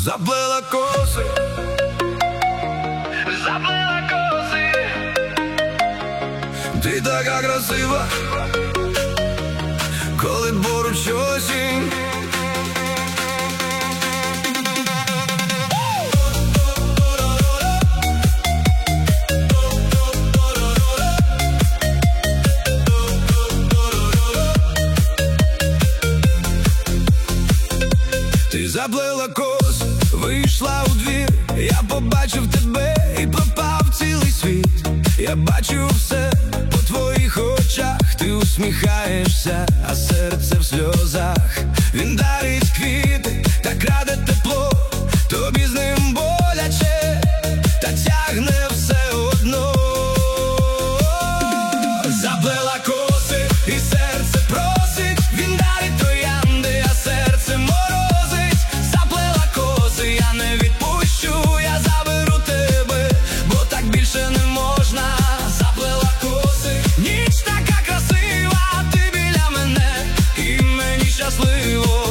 Заплела коси, заплела коси. Ти така красива, коли поруч осінь. Ти заплела коси, вийшла у двір, я побачив тебе і пропав цілий світ. Я бачу все по твоїх очах, ти усміхаєшся, а серце в сльозах. Він дарить квіти, так раде тепло, тобі з ним боляче, та тягне все одно. Заплела коси, і серце просить, він дарить троянди, а серце морозить. Заплела коси, я не відпущу, я заберу тебе, бо так більше не можна. Заплела коси, ніч така красива, ти біля мене, і мені щасливо.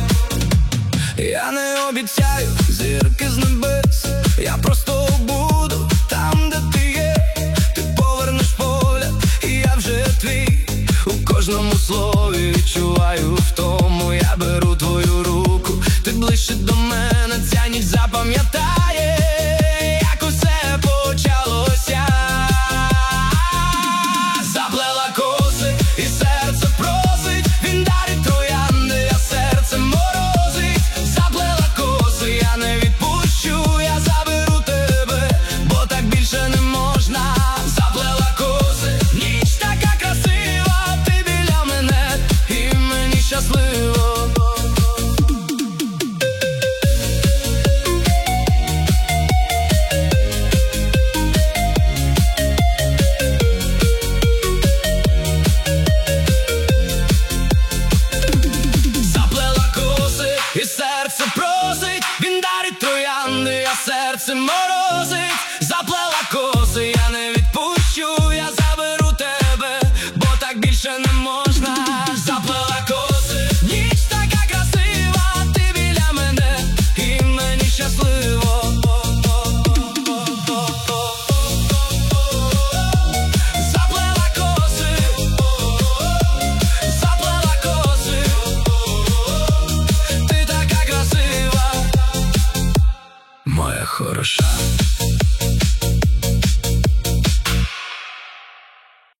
Я не обіцяю зірки з небес, я просто буду там, де ти є. Ти повернеш погляд, і я вже твій. У кожному слові відчуваю втому. Я беру твою руку, ти ближче до мене, ця ніч запам'ятає, як усе почалося. Заплела коси, і серце просить, він дарить троянди, а серце морозить. Заплела коси, я не відпущу, я заберу тебе, бо так більше не можна. Заплела коси, ніч така красива, ти біля мене, і мені щасливо. Заплела коси, і серце просить, він дарить троянди, а серце морозить.